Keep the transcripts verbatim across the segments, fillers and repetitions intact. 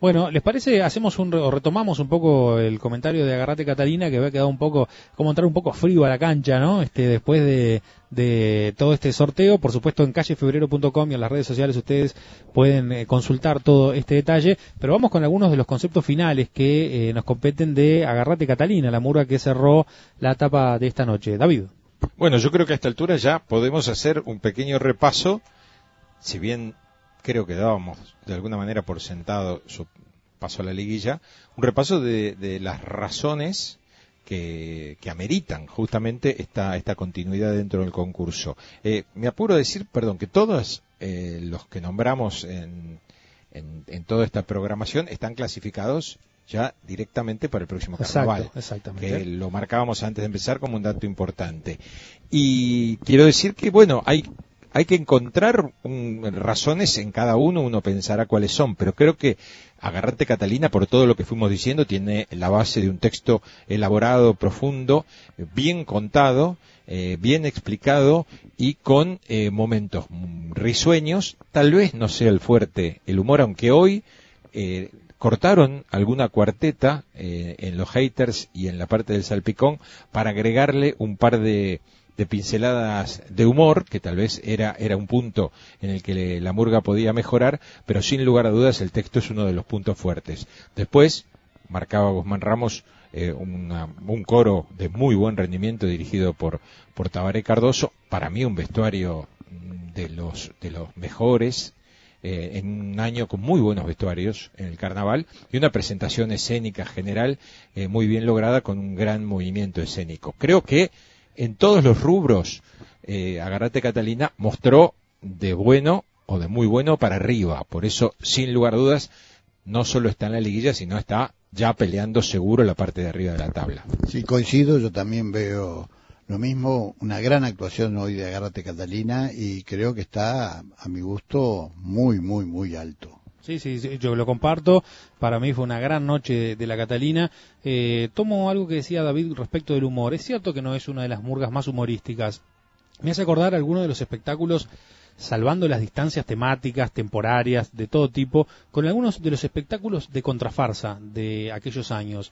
Bueno, ¿les parece? Hacemos un, o retomamos un poco el comentario de Agarrate Catalina, que había quedado un poco, como entrar un poco frío a la cancha, ¿no? Este, después de, de todo este sorteo. Por supuesto, en calle febrero punto com y en las redes sociales ustedes pueden eh, consultar todo este detalle, pero vamos con algunos de los conceptos finales que eh, nos competen de Agarrate Catalina, la murga que cerró la etapa de esta noche. David. Bueno, yo creo que a esta altura ya podemos hacer un pequeño repaso, si bien creo que dábamos de alguna manera por sentado su paso a la liguilla, un repaso de, de las razones que, que ameritan justamente esta, esta continuidad dentro del concurso. Eh, me apuro a decir, perdón, que todos eh, los que nombramos en, en, en toda esta programación están clasificados ya directamente para el próximo carnaval. Exacto, exactamente. Que lo marcábamos antes de empezar como un dato importante. Y quiero decir que, bueno, hay hay que encontrar un, razones en cada uno, uno pensará cuáles son, pero creo que Agarrate Catalina, por todo lo que fuimos diciendo, tiene la base de un texto elaborado, profundo, bien contado, eh, bien explicado y con eh, momentos risueños. Tal vez no sea el fuerte el humor, aunque hoy eh, cortaron alguna cuarteta eh, en los haters y en la parte del salpicón para agregarle un par de de pinceladas de humor, que tal vez era era un punto en el que le, la murga podía mejorar, pero sin lugar a dudas el texto es uno de los puntos fuertes. Después, marcaba Guzmán Ramos eh, una, un coro de muy buen rendimiento dirigido por, por Tabaré Cardoso, para mí un vestuario de los, de los mejores, eh, en un año con muy buenos vestuarios en el carnaval, y una presentación escénica general eh, muy bien lograda con un gran movimiento escénico. Creo que en todos los rubros, eh, Agarrate Catalina mostró de bueno o de muy bueno para arriba. Por eso, sin lugar a dudas, no solo está en la liguilla, sino está ya peleando seguro la parte de arriba de la tabla. Sí, coincido, yo también veo lo mismo, una gran actuación hoy de Agarrate Catalina y creo que está, a mi gusto, muy, muy, muy alto. Sí, sí, sí, yo lo comparto. Para mí fue una gran noche de, de la Catalina. Eh, tomo algo que decía David respecto del humor. Es cierto que no es una de las murgas más humorísticas. Me hace acordar algunos de los espectáculos, salvando las distancias temáticas, temporarias, de todo tipo, con algunos de los espectáculos de contrafarsa de aquellos años.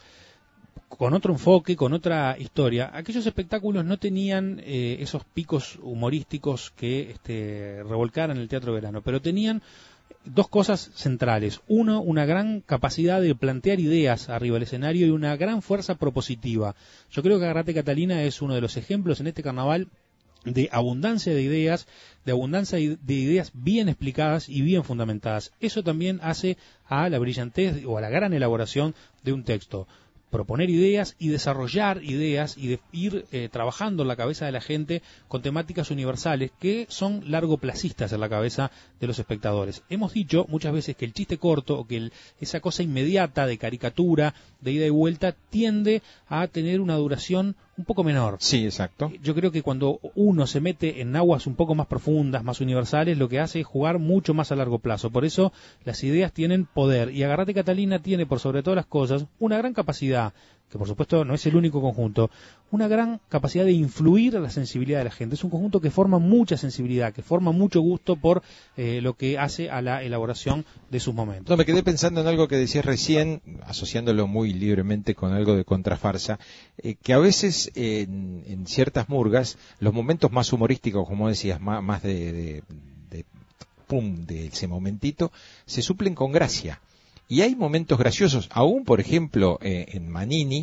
Con otro enfoque, con otra historia. Aquellos espectáculos no tenían eh, esos picos humorísticos que este, revolcaran el teatro de verano, pero tenían dos cosas centrales. Uno, una gran capacidad de plantear ideas arriba del escenario y una gran fuerza propositiva. Yo creo que Agarrate Catalina es uno de los ejemplos en este carnaval de abundancia de ideas, de abundancia de ideas bien explicadas y bien fundamentadas. Eso también hace a la brillantez o a la gran elaboración de un texto. Proponer ideas y desarrollar ideas y de ir eh, trabajando en la cabeza de la gente con temáticas universales que son largoplacistas en la cabeza de los espectadores. Hemos dicho muchas veces que el chiste corto o que el, esa cosa inmediata de caricatura, de ida y vuelta, tiende a tener una duración un poco menor. Sí, exacto. Yo creo que cuando uno se mete en aguas un poco más profundas, más universales, lo que hace es jugar mucho más a largo plazo. Por eso las ideas tienen poder. Y Agarrate Catalina tiene, por sobre todas las cosas, una gran capacidad, que por supuesto no es el único conjunto, una gran capacidad de influir a la sensibilidad de la gente. Es un conjunto que forma mucha sensibilidad, que forma mucho gusto por eh, lo que hace a la elaboración de sus momentos. No, me quedé pensando en algo que decías recién, asociándolo muy libremente con algo de contrafarsa, eh, que a veces eh, en, en ciertas murgas, los momentos más humorísticos, como decías, más, más de, de, de pum, de ese momentito, se suplen con gracia. Y hay momentos graciosos, aún por ejemplo eh, en Manini,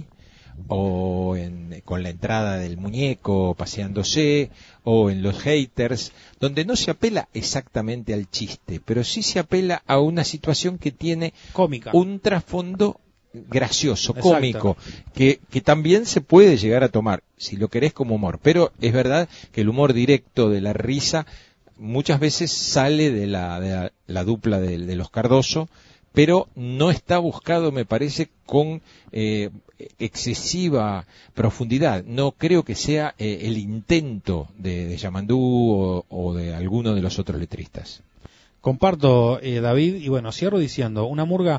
o en, con la entrada del muñeco paseándose, o en los haters, donde no se apela exactamente al chiste, pero sí se apela a una situación que tiene cómica, un trasfondo gracioso, Exacto. cómico, que, que también se puede llegar a tomar, si lo querés, como humor. Pero es verdad que el humor directo de la risa muchas veces sale de la, de la, la dupla de, de los Cardoso, pero no está buscado, me parece, con eh, excesiva profundidad. No creo que sea eh, el intento de, de Yamandú o, o de alguno de los otros letristas. Comparto, eh, David, y bueno, cierro diciendo, una murga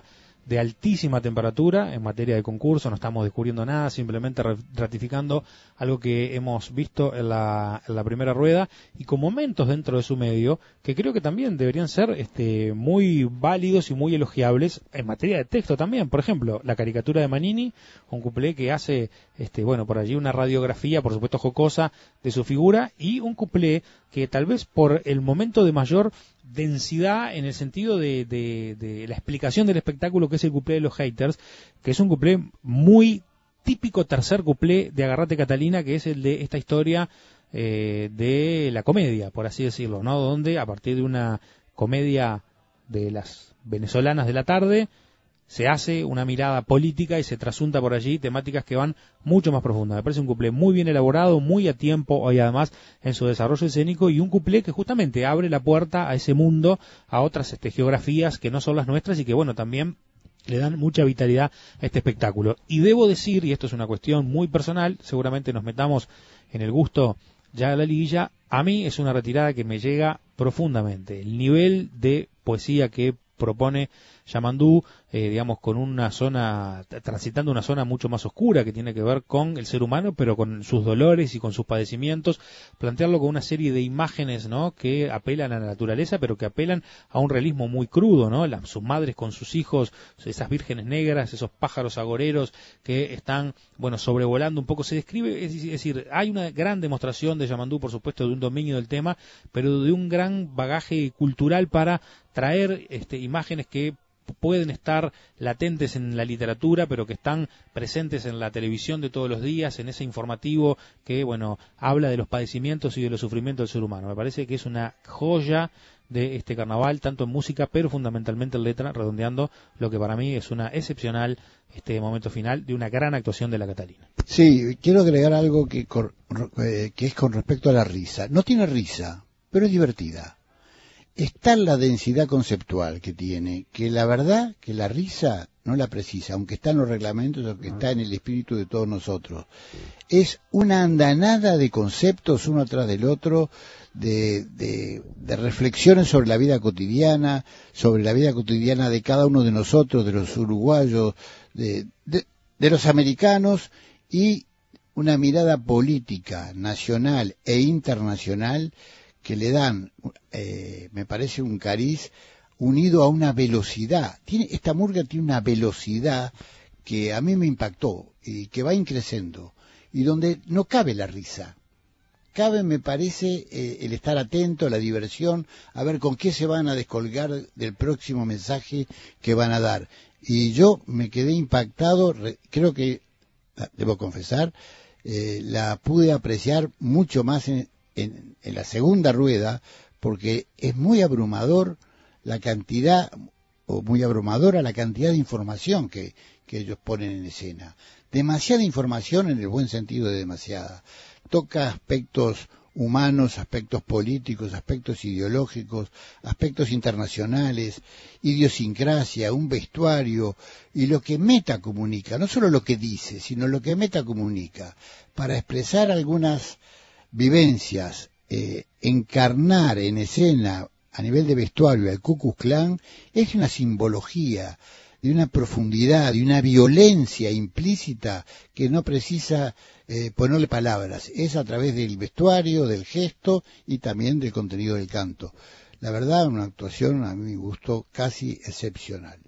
de altísima temperatura en materia de concurso, no estamos descubriendo nada, simplemente ratificando algo que hemos visto en la, en la primera rueda, y con momentos dentro de su medio que creo que también deberían ser este, muy válidos y muy elogiables en materia de texto también. Por ejemplo, la caricatura de Manini, un cuplé que hace, este, bueno, por allí una radiografía, por supuesto jocosa, de su figura, y un cuplé que tal vez por el momento de mayor densidad en el sentido de, de, de la explicación del espectáculo, que es el cuplé de los haters, que es un cuplé muy típico tercer cuplé de Agarrate Catalina, que es el de esta historia eh, de la comedia, por así decirlo, ¿no? Donde a partir de una comedia de las venezolanas de la tarde se hace una mirada política y se trasunta por allí temáticas que van mucho más profundas. Me parece un cuplé muy bien elaborado, muy a tiempo y además en su desarrollo escénico, y un cuplé que justamente abre la puerta a ese mundo, a otras este, geografías que no son las nuestras y que bueno, también le dan mucha vitalidad a este espectáculo. Y debo decir, y esto es una cuestión muy personal, seguramente nos metamos en el gusto ya de la liguilla, a mí es una retirada que me llega profundamente. El nivel de poesía que propone Yamandú, eh, digamos, con una zona, transitando una zona mucho más oscura que tiene que ver con el ser humano, pero con sus dolores y con sus padecimientos, plantearlo con una serie de imágenes, ¿no?, que apelan a la naturaleza, pero que apelan a un realismo muy crudo, ¿no?, la, sus madres con sus hijos, esas vírgenes negras, esos pájaros agoreros que están, bueno, sobrevolando un poco, se describe, es decir, hay una gran demostración de Yamandú, por supuesto, de un dominio del tema, pero de un gran bagaje cultural para traer este, imágenes que pueden estar latentes en la literatura, pero que están presentes en la televisión de todos los días, en ese informativo que, bueno, habla de los padecimientos y de los sufrimientos del ser humano. Me parece que es una joya de este carnaval, tanto en música, pero fundamentalmente en letra, redondeando lo que para mí es una excepcional este momento final de una gran actuación de la Catalina. Sí, quiero agregar algo que, que es con respecto a la risa. No tiene risa, pero es divertida. Está la densidad conceptual que tiene, que la verdad que la risa no la precisa, aunque está en los reglamentos, aunque está en el espíritu de todos nosotros. Es una andanada de conceptos uno tras del otro, de, de, de reflexiones sobre la vida cotidiana, sobre la vida cotidiana de cada uno de nosotros, de los uruguayos, de, de, de los americanos, y una mirada política, nacional e internacional que le dan, eh, me parece, un cariz unido a una velocidad. Tiene, esta murga tiene una velocidad que a mí me impactó y que va increciendo, y donde no cabe la risa. Cabe, me parece, eh, el estar atento, la diversión, a ver con qué se van a descolgar del próximo mensaje que van a dar. Y yo me quedé impactado, re, creo que, debo confesar, eh, la pude apreciar mucho más en En, en la segunda rueda, porque es muy abrumador la cantidad, o muy abrumadora la cantidad de información que, que ellos ponen en escena. Demasiada información en el buen sentido de demasiada. Toca aspectos humanos, aspectos políticos, aspectos ideológicos, aspectos internacionales, idiosincrasia, un vestuario, y lo que metacomunica, no solo lo que dice, sino lo que metacomunica, para expresar algunas vivencias, eh, encarnar en escena a nivel de vestuario al Ku Klux Klan es una simbología de una profundidad, de una violencia implícita que no precisa eh, ponerle palabras, es a través del vestuario, del gesto y también del contenido del canto. La verdad, una actuación a mi gusto casi excepcional.